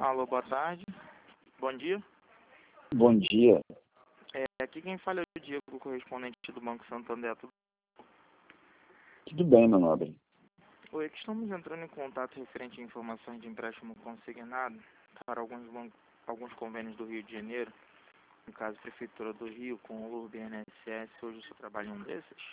Alô, boa tarde. Bom dia. Bom dia. Aqui quem fala é o Diego, correspondente do Banco Santander. Tudo bem, meu nobre? Oi, aqui estamos entrando em contato referente a informações de empréstimo consignado para alguns convênios do Rio de Janeiro, no caso Prefeitura do Rio, com o LURB e INSS. Hoje você trabalha em um desses?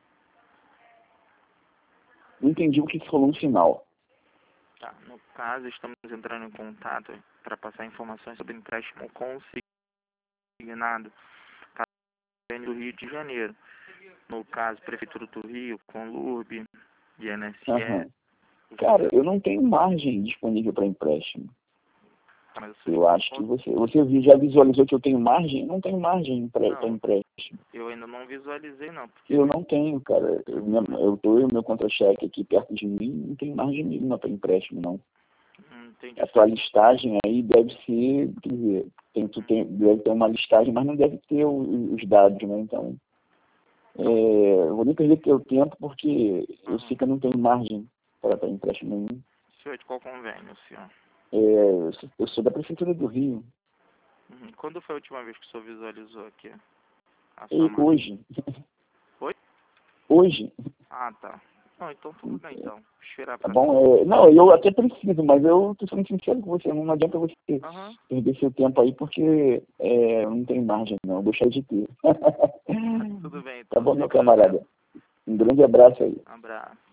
Não entendi o que falou no final. Tá, no caso estamos entrando em contato para passar informações sobre empréstimo consignado do Rio de Janeiro, no caso Prefeitura do Rio, com LURB, INSS. Uhum. Cara, eu não tenho margem disponível para empréstimo. Mas Eu acho que você já visualizou que eu tenho margem? Eu não tenho margem para empréstimo. Eu ainda não visualizei, não. Porque Eu não tenho, cara. Eu tô o meu contra-cheque aqui perto de mim, não tem margem nenhuma para empréstimo, não. Entendi. A tua listagem aí deve ser, quer dizer, deve ter uma listagem, mas não deve ter os dados, né? Então, eu vou nem perder teu tempo porque eu sei que eu não tenho margem para empréstimo nenhum. Senhor, de qual convênio, senhor? Eu sou da Prefeitura do Rio. Quando foi a última vez que o senhor visualizou aqui? Hoje. Oi? Hoje. Ah, tá. Não, então tudo bem, então. Esperar Tá pra... bom? Não, eu até preciso, mas eu tô sendo sincero com você. Não adianta você perder seu tempo aí, porque eu não tenho margem, não. Eu deixar de ter. Tudo bem, então. Tá bom, meu camarada? Um grande abraço aí. Um abraço.